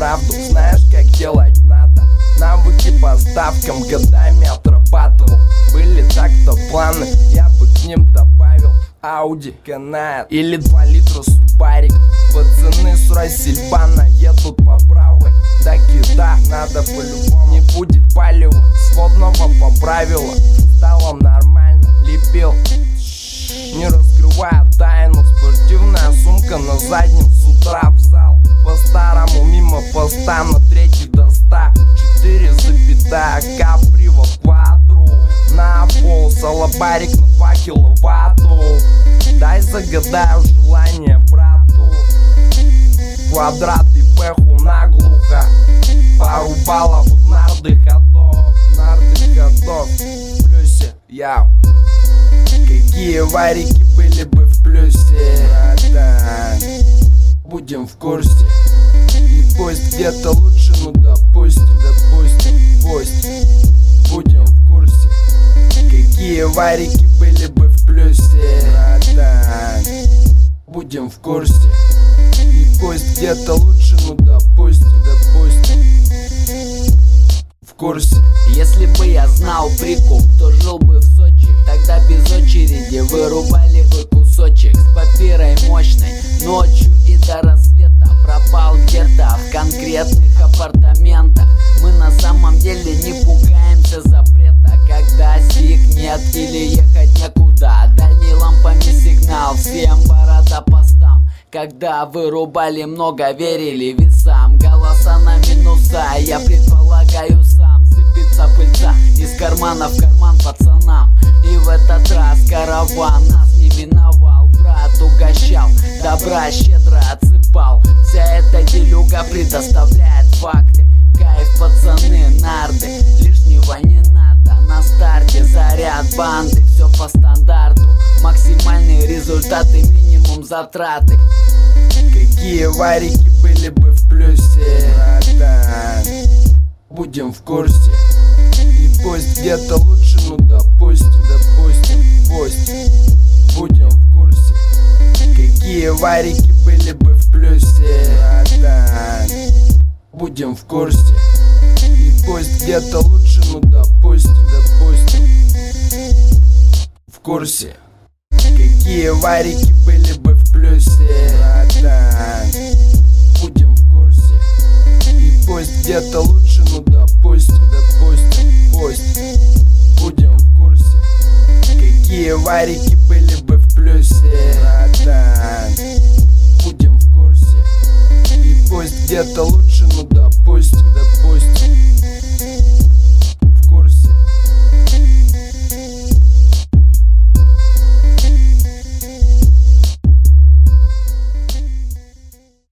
правду, знаешь, как делать надо. Навыки по ставкам годами отрабатывал. Были так-то планы, я бы к ним добавил Ауди, Канает или 2 литра Субарик. Пацаны с Райсельбана едут по правой. Да кида, надо по-любому. Не будет палева, сводного поправила. Стало нормально, лепил, не раскрывая тайну. Спортивная сумка на заднем, с утра в зал. По-старому мимо поста, на 3 до 100. 4,1 каприва квадру. На пол салабарик на 2 киловатту. Дай загадаю желание брату. Квадрат и пеху наглухо. Пару баллов в нарды ходов. В плюсе, яу. Какие варики были бы в плюсе, братан? Будем в курсе. И пусть где-то лучше, ну допустим, пусть будем в курсе. Какие варики были бы в плюсе, братан? Будем в курсе. И пусть где-то лучше, ну допустим, в курсе. Если бы я знал прикуп, то жил бы в Сочи. Тогда без очереди вырубали бы кусочек с папирой мощной. Ночью и до рассвета пропал где-то в конкретных апартаментах. Мы на самом деле не пугаемся запрета, когда сик нет или ехать некуда. Дальней лампами сигнал, всем борода постам. Когда вырубали, много верили весам. Голоса на минуса, я предполагаю сам. Сыпется пыльца из кармана в карман пацанам. И в этот раз караван нас не миновал. Брат угощал, добра щедро отсыпал. Вся эта делюга предоставляет факты. Кайф, пацаны, нарды, лишнего не надо. На старте заряд банды, все по стандарту. Максимальные результаты, минимум затраты. Какие варики были бы в плюсе, братан? Будем в курсе. И пусть где-то лучше, ну допустим, пусть будем в курсе. Какие варики были бы в плюсе, братан? Будем в курсе. И пусть где-то лучше, ну допустим, в курсе. Какие варики были бы в плюсе, братан? Будем в курсе. И пусть где-то лучше, ну допустим, пусть будем в курсе. Какие варики были бы в плюсе, братан? Будем в курсе. И пусть где-то лучше.